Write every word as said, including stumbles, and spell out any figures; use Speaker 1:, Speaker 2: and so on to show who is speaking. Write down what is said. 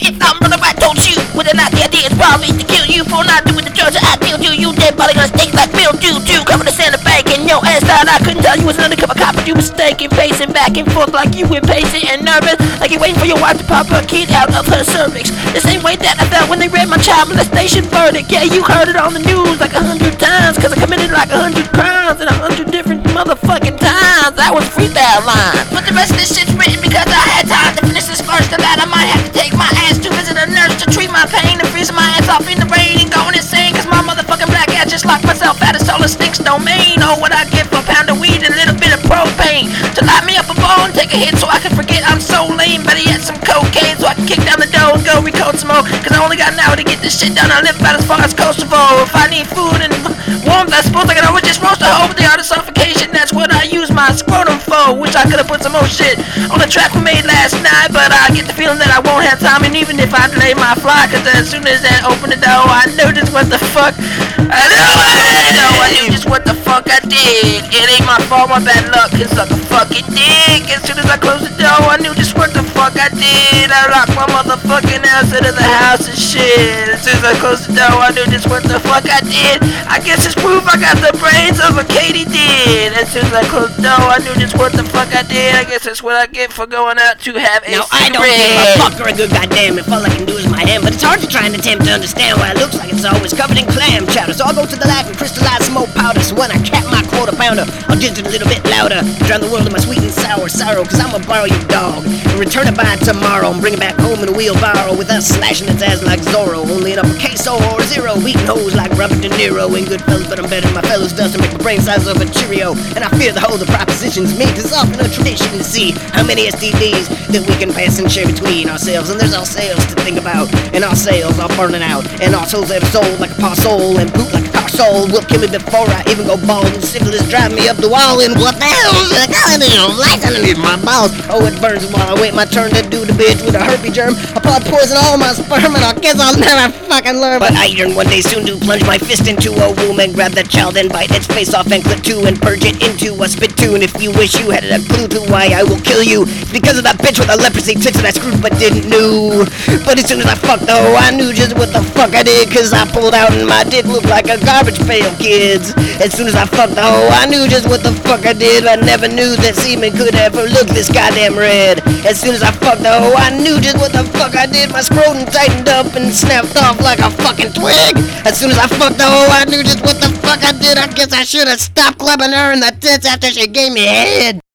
Speaker 1: If I'm running right, don't shoot. Whether or not the idea is probably to kill you for not doing the drugs that I deal to. You dead body gonna stink like mildew. Too covered the sand bank and your ass thought I couldn't tell you was an undercover cop, but you mistaken, pacing back and forth like you impatient and nervous, like you're waiting for your wife to pop her kid out of her cervix. The same way that I felt when they read my child molestation verdict. Yeah, you heard it on the news like a hundred times, cause I committed like a hundred crimes in a hundred different motherfucking times. That was freestyle line. But the rest of this shit's written because I had time to finish this first, and that I might have to take my ass to visit a nurse to treat my pain and freezing my ass off in the rain and going insane, cause my motherfucking black ass just locked myself out of solar stinks domain. Oh, what I get for a pound of weed and a little bit of propane to light me up a bone, take a hit so I can forget I'm so lame. Better yet, some cocaine so I can kick down the door and go recode some more, cause I only got an hour to get this shit done. I live about as far as Kosovo. If I need food and warmth, I suppose I can always just roast a hoe with the art of suffocation. That's what I use my scrotum for. Wish I could've put some more shit on the track we made last night, but I get the feeling that I won't have time. And even if I delay my flight, cause as soon as I open the door, I knew just what the fuck I knew it. No, I knew just what the fuck I did. It ain't my fault, my bad luck, it's like a fucking dick. As soon as I closed the door, I knew just what the fuck I did. I locked my motherfucking ass into the house and shit. As soon as I closed the door, I knew just what the fuck I did. I guess it's proof I got the brains of a Katie did. As soon as I closed the door, I knew just what the fuck I did. I guess that's what I get for going out to have a
Speaker 2: Now
Speaker 1: cigarette.
Speaker 2: I don't give a fuck or a good goddamn if all I can do is my hand, but it's hard to try and attempt to understand why it looks like it's always covered in clam chowder. So I'll go to the lab and crystallize some more powder, so when I cap my quarter pounder, I'll just a little bit louder, drown the world in my sweet and sour sorrow, cause I'ma borrow your dog and return it by tomorrow and bring it back home in a wheelbarrow with us slashing its ass like Zorro, only in uppercase or zero, beating hoes like Robert De Niro in Goodfellas, but I'm better than my fellows does to make my brain size of a Cheerio. And I fear the whole the proposition's me, cause often a tradition to see how many S T Ds that we can pass and share between ourselves, and there's ourselves to think about, and our sales are burning out, and our souls have sold like a parcel and poop like a car soul will kill me before I even go bald, and syphilis drive me up the wall, and what the hell's the goddamn lights underneath my balls? Oh, it burns while I wait my turn to do the bitch with a herpes germ. I pour poison all my sperm, and I guess I'll never fucking learn. But I yearn one day soon to plunge my fist into a womb and grab that child and bite its face off and clip two and purge it into a spittoon. If you wish you had a clue to why I will kill you, it's because of that bitch with the leprosy tits that I screwed but didn't know. But as soon as I fucked though, I knew just what the fuck I did, cause I pulled out and my dick looked like a garbage pail, kids. As soon as I fucked though, I knew just what the fuck I did. I never knew that semen could ever look this goddamn red. As soon as I fucked though, I knew just what the fuck I did. My scrotum tightened up and snapped off like a fucking twig. As soon as I fucked though, I knew just what the fuck I did. I guess I should have stopped clapping her in the tits after she gave me head.